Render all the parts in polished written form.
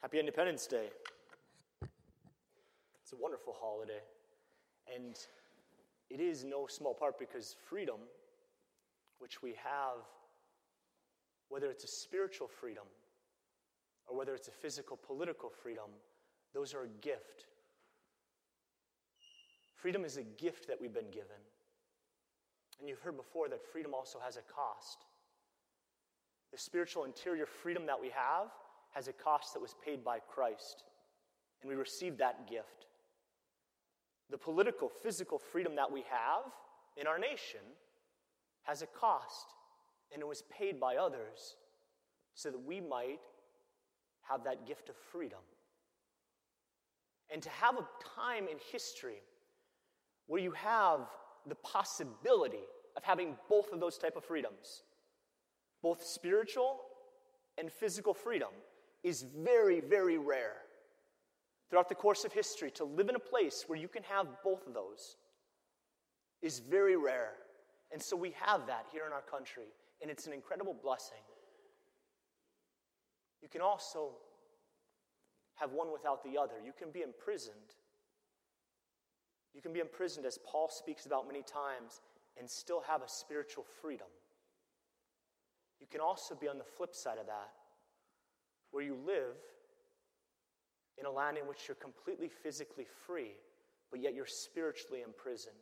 Happy Independence Day. It's a wonderful holiday. And it is no small part because freedom, which we have, whether it's a spiritual freedom or whether it's a physical, political freedom, those are a gift. Freedom is a gift that we've been given. And you've heard before that freedom also has a cost. The spiritual interior freedom that we have has a cost that was paid by Christ, and we receive that gift. The political, physical freedom that we have in our nation has a cost, and it was paid by others so that we might have that gift of freedom. And to have a time in history where you have the possibility of having both of those type of freedoms, both spiritual and physical freedom, is very, very rare. Throughout the course of history, to live in a place where you can have both of those is very rare. And so we have that here in our country, and it's an incredible blessing. You can also have one without the other. You can be imprisoned. You can be imprisoned, as Paul speaks about many times, and still have a spiritual freedom. You can also be on the flip side of that, where you live in a land in which you're completely physically free, but yet you're spiritually imprisoned.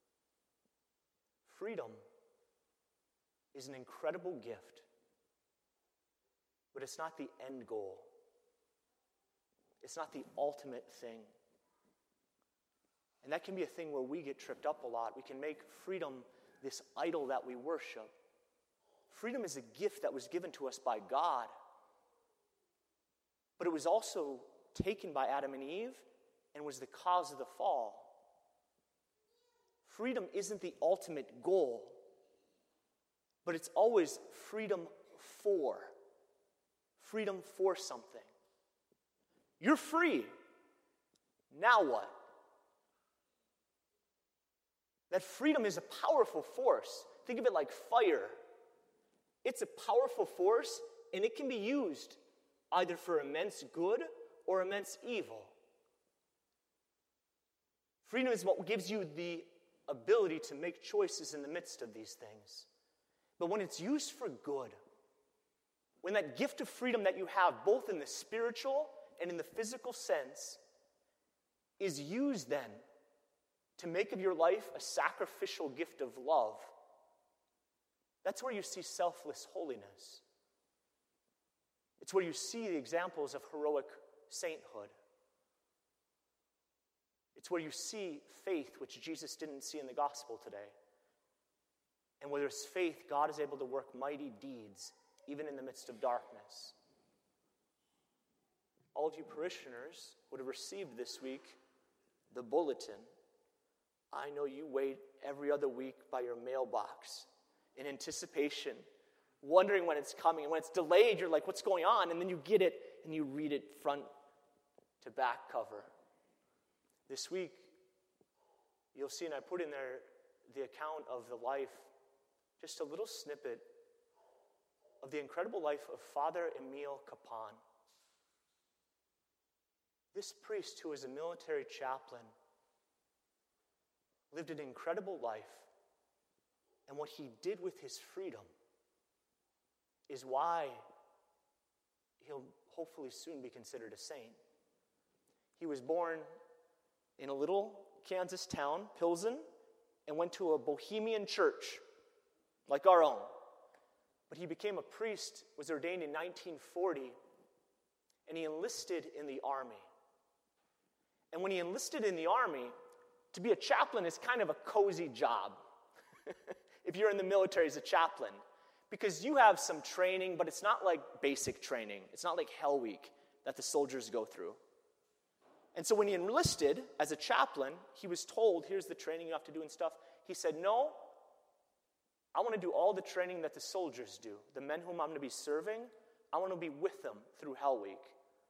Freedom is an incredible gift, but it's not the end goal. It's not the ultimate thing. And that can be a thing where we get tripped up a lot. We can make freedom this idol that we worship. Freedom is a gift that was given to us by God. But it was also taken by Adam and Eve and was the cause of the fall. Freedom isn't the ultimate goal, but it's always freedom for something. You're free. Now what? That freedom is a powerful force. Think of it like fire. It's a powerful force, and it can be used either for immense good or immense evil. Freedom is what gives you the ability to make choices in the midst of these things. But when it's used for good, when that gift of freedom that you have, both in the spiritual and in the physical sense, is used then to make of your life a sacrificial gift of love, that's where you see selfless holiness. It's where you see the examples of heroic sainthood. It's where you see faith, which Jesus didn't see in the gospel today. And where there's faith, God is able to work mighty deeds, even in the midst of darkness. All of you parishioners would have received this week the bulletin. I know you wait every other week by your mailbox in anticipation, wondering when it's coming. And when it's delayed, you're like, what's going on? And then you get it, and you read it front to back cover. This week, you'll see, and I put in there the account of the life, just a little snippet of the incredible life of Father Emile Capon. This priest, who was a military chaplain, lived an incredible life. And what he did with his freedom is why he'll hopefully soon be considered a saint. He was born in a little Kansas town, Pilsen, and went to a Bohemian church like our own. But he became a priest, was ordained in 1940, and he enlisted in the army. And when he enlisted in the army, to be a chaplain is kind of a cozy job. If you're in the military as a chaplain, because you have some training, but it's not like basic training. It's not like Hell Week that the soldiers go through. And so when he enlisted as a chaplain, he was told, here's the training you have to do and stuff. He said, no, I want to do all the training that the soldiers do. The men whom I'm going to be serving, I want to be with them through Hell Week.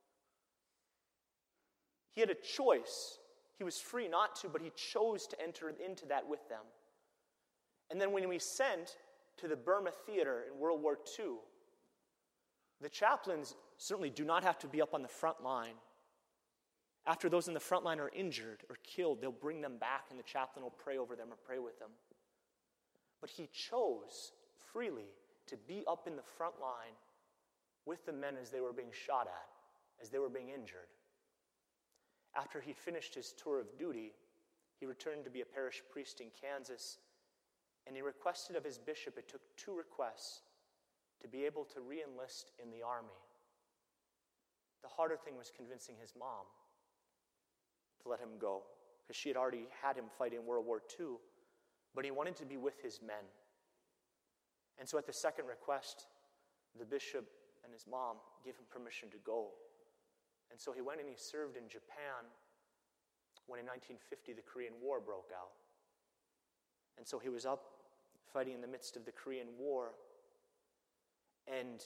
He had a choice. He was free not to, but he chose to enter into that with them. And then when he was sent to the Burma theater in World War II, the chaplains certainly do not have to be up on the front line. After those in the front line are injured or killed, they'll bring them back and the chaplain will pray over them or pray with them. But he chose freely to be up in the front line with the men as they were being shot at, as they were being injured. After he'd finished his tour of duty, he returned to be a parish priest in Kansas, and he requested of his bishop, it took 2 requests to be able to re-enlist in the army. The harder thing was convincing his mom to let him go, because she had already had him fight in World War II, but he wanted to be with his men. And so at the second request, the bishop and his mom gave him permission to go. And so he went and he served in Japan when in 1950 the Korean War broke out. And so he was up fighting in the midst of the Korean War. And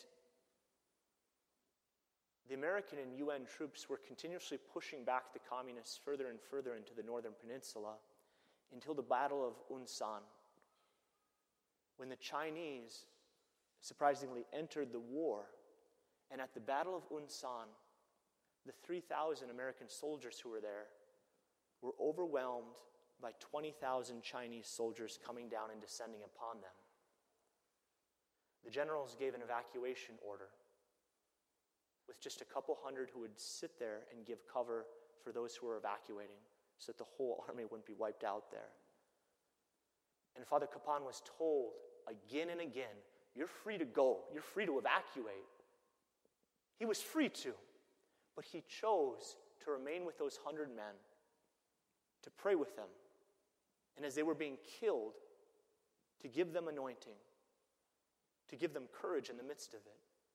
the American and UN troops were continuously pushing back the communists further and further into the northern peninsula until the Battle of Unsan, when the Chinese surprisingly entered the war. And at the Battle of Unsan, the 3,000 American soldiers who were there were overwhelmed by 20,000 Chinese soldiers coming down and descending upon them. The generals gave an evacuation order with just a couple hundred who would sit there and give cover for those who were evacuating so that the whole army wouldn't be wiped out there. And Father Capon was told again and again, you're free to go, you're free to evacuate. He was free to, but he chose to remain with those 100 men, to pray with them, and as they were being killed, to give them anointing, to give them courage in the midst of it.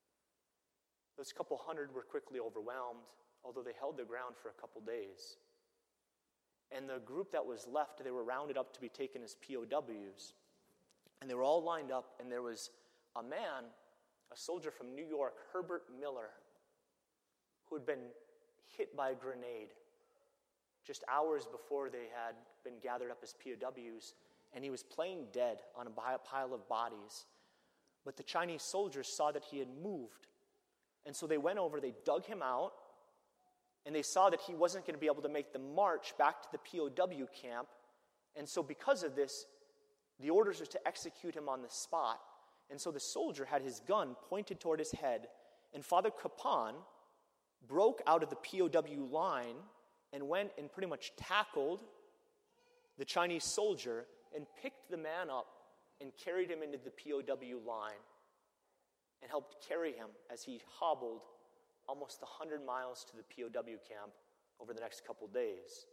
Those couple hundred were quickly overwhelmed, although they held their ground for a couple days. And the group that was left, they were rounded up to be taken as POWs. And they were all lined up, and there was a man, a soldier from New York, Herbert Miller, who had been hit by a grenade just hours before they had been gathered up as POWs, and he was playing dead on a pile of bodies. But the Chinese soldiers saw that he had moved, and so they went over, they dug him out, and they saw that he wasn't going to be able to make the march back to the POW camp, and so because of this, the orders were to execute him on the spot. And so the soldier had his gun pointed toward his head, and Father Capon broke out of the POW line and went and pretty much tackled the Chinese soldier and picked the man up and carried him into the POW line and helped carry him as he hobbled almost 100 miles to the POW camp over the next couple days.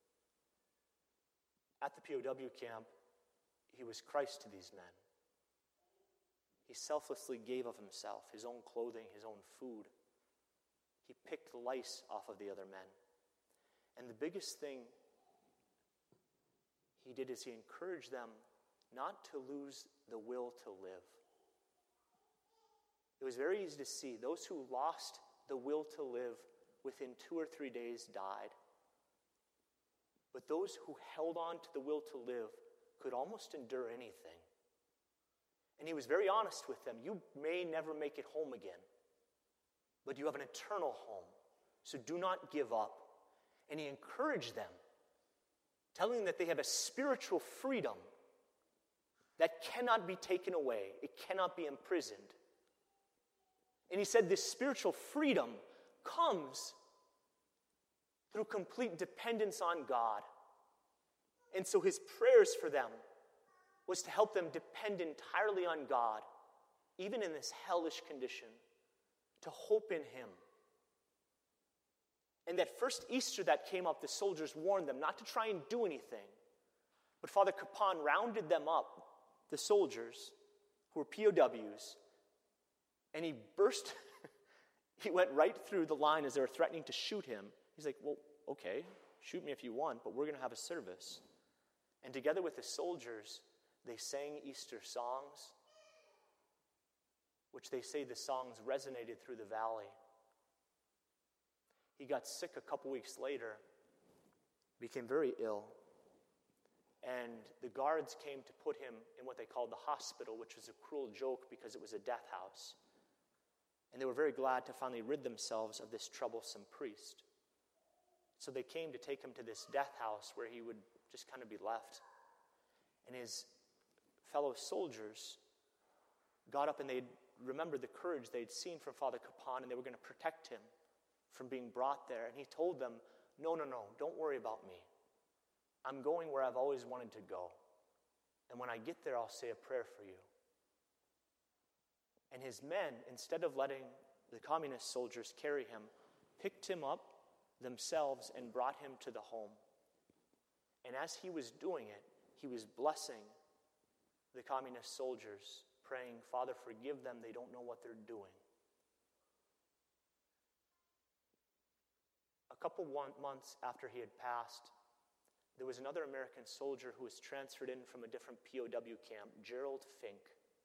At the POW camp, he was Christ to these men. He selflessly gave of himself, his own clothing, his own food. He picked the lice off of the other men. And the biggest thing he did is he encouraged them not to lose the will to live. It was very easy to see those who lost the will to live within 2 or 3 days died. But those who held on to the will to live could almost endure anything. And he was very honest with them. You may never make it home again, but you have an eternal home. So do not give up. And he encouraged them, telling them that they have a spiritual freedom that cannot be taken away. It cannot be imprisoned. And he said this spiritual freedom comes through complete dependence on God. And so his prayers for them was to help them depend entirely on God, even in this hellish condition, to hope in him. And that first Easter that came up, the soldiers warned them not to try and do anything. But Father Capon rounded them up, the soldiers, who were POWs, and he burst, he went right through the line as they were threatening to shoot him. He's like, well, okay, shoot me if you want, but we're going to have a service. And together with the soldiers, they sang Easter songs, which they say the songs resonated through the valley. He got sick a couple weeks later, became very ill, and the guards came to put him in what they called the hospital, which was a cruel joke because it was a death house. And they were very glad to finally rid themselves of this troublesome priest. So they came to take him to this death house where he would just kind of be left. And his fellow soldiers got up and they remembered the courage they'd seen from Father Capon, and they were going to protect him from being brought there. And he told them, no, don't worry about me. I'm going where I've always wanted to go. And when I get there, I'll say a prayer for you. And his men, instead of letting the communist soldiers carry him, picked him up themselves and brought him to the home. And as he was doing it, he was blessing the communist soldiers, praying, Father, forgive them, they don't know what they're doing. A couple months after he had passed, there was another American soldier who was transferred in from a different POW camp, Gerald Fink.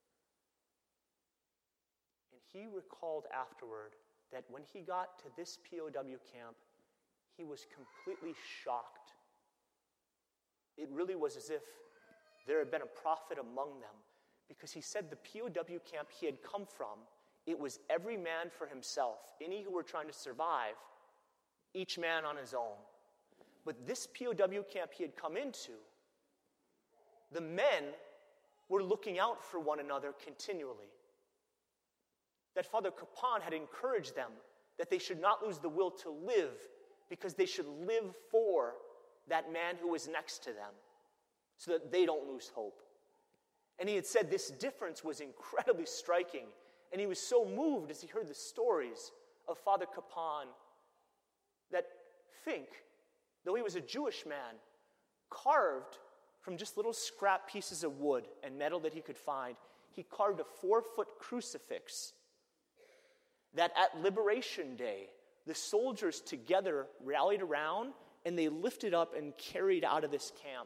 And he recalled afterward that when he got to this POW camp, he was completely shocked. It really was as if there had been a prophet among them, because he said the POW camp he had come from, it was every man for himself, any who were trying to survive, each man on his own. But this POW camp he had come into, the men were looking out for one another continually. That Father Capon had encouraged them that they should not lose the will to live, because they should live for that man who was next to them, so that they don't lose hope. And he had said this difference was incredibly striking, and he was so moved as he heard the stories of Father Capon that Fink, though he was a Jewish man, carved from just little scrap pieces of wood and metal that he could find, he carved a 4-foot crucifix that at Liberation Day, the soldiers together rallied around and they lifted up and carried out of this camp.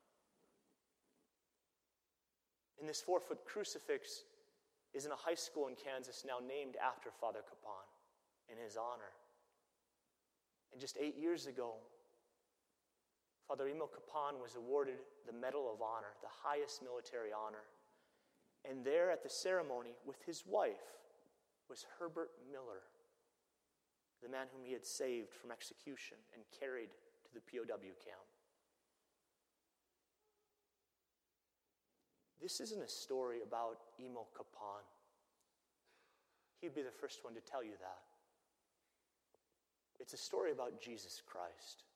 And this 4-foot crucifix is in a high school in Kansas now named after Father Capon in his honor. And just 8 years ago, Father Emil Capon was awarded the Medal of Honor, the highest military honor. And there at the ceremony with his wife was Herbert Miller, the man whom he had saved from execution and carried to the POW camp. This isn't a story about Emil Capon. He'd be the first one to tell you that. It's a story about Jesus Christ.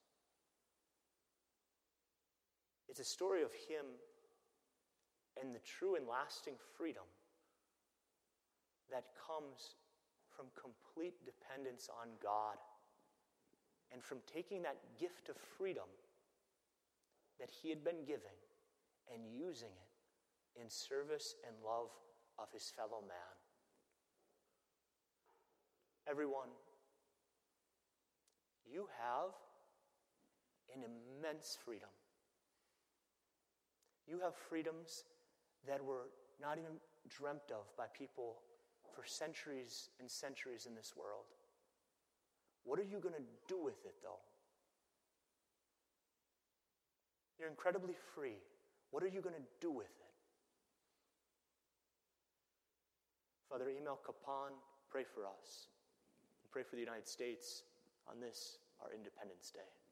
It's a story of him and the true and lasting freedom that comes from complete dependence on God and from taking that gift of freedom that he had been given and using it in service and love of his fellow man. Everyone, you have an immense freedom. You have freedoms that were not even dreamt of by people for centuries and centuries in this world. What are you going to do with it, though? You're incredibly free. What are you going to do with it? Father Emil Capon, pray for us. And pray for the United States on this, our Independence Day.